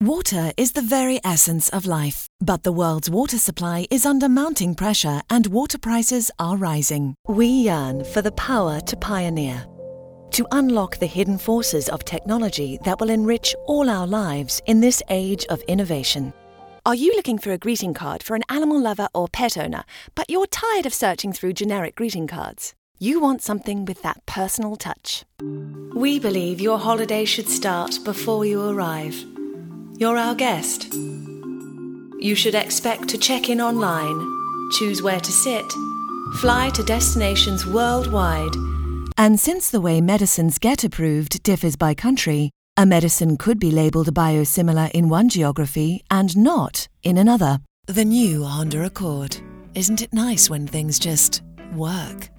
Water is the very essence of life, but the world's water supply is under mounting pressure and water prices are rising. We yearn for the power to pioneer, to unlock the hidden forces of technology that will enrich all our lives in this age of innovation. Are you looking for a greeting card for an animal lover or pet owner, but you're tired of searching through generic greeting cards? You want something with that personal touch. We believe your holiday should start before you arrive. You're our guest. You should expect to check in online, choose where to sit, fly to destinations worldwide. And since the way medicines get approved differs by country, a medicine could be labelled biosimilar in one geography and not in another. The new Honda Accord. Isn't it nice when things just work?